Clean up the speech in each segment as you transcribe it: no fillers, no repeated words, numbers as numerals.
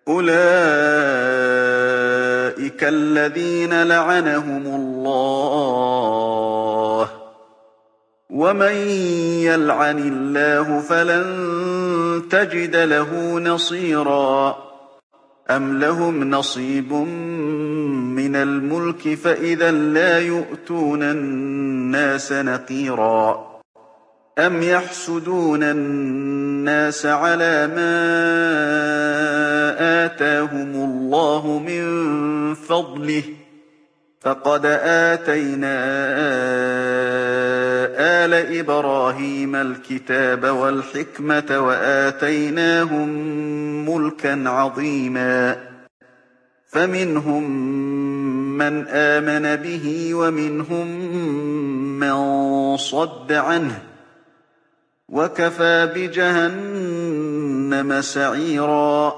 أولئك الذين لعنهم الله ومن يلعن الله فلن تجد له نصيرا أم لهم نصيب من الملك فإذا لا يؤتون الناس نقيرا أم يحسدون الناس على ما آتاهم الله من فضله فقد آتينا آل إبراهيم الكتاب والحكمة وآتيناهم ملكا عظيما فمنهم من آمن به ومنهم من صد عنه وكفى بجهنم سعيرا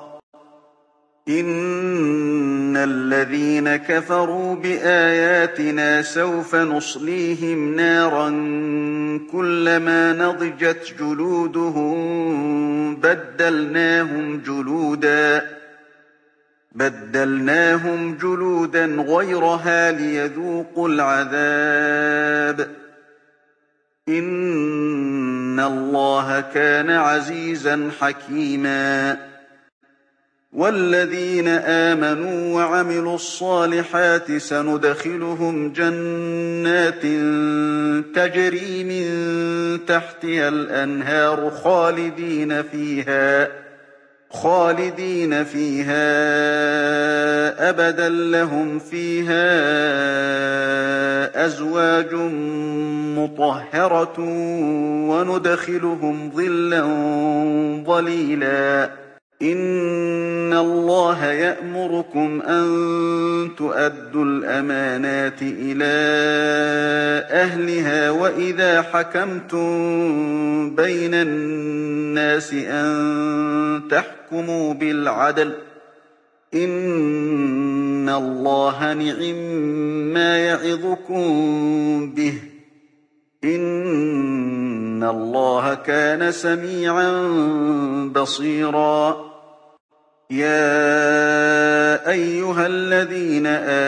إن الذين كفروا بآياتنا سوف نصليهم نارا كلما نضجت جلودهم بدلناهم جلودا غيرها ليذوقوا العذاب إن الله كان عزيزا حكيما والذين آمنوا وعملوا الصالحات سندخلهم جنات تجري من تحتها الأنهار خالدين فيها أبدا لهم فيها أزواج مطهرة وندخلهم ظلا ظليلا إن الله يأمركم أن تؤدوا الأمانات إلى أهلها وإذا حكمتم بين الناس أن تحكموا بالعدل إن الله نعم يعظكم به إن الله كان سميعا بصيرا يا أيها الذين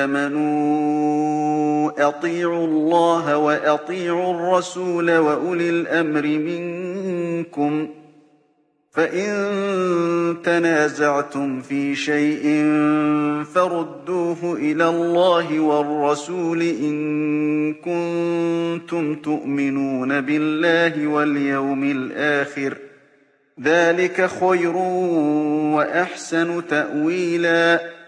آمنوا أطيعوا الله وأطيعوا الرسول وأولي الأمر منكم فإن تنازعتم في شيء فردوه إلى الله والرسول إن كنتم تؤمنون بالله واليوم الآخر ذلك خير وأحسن تأويلا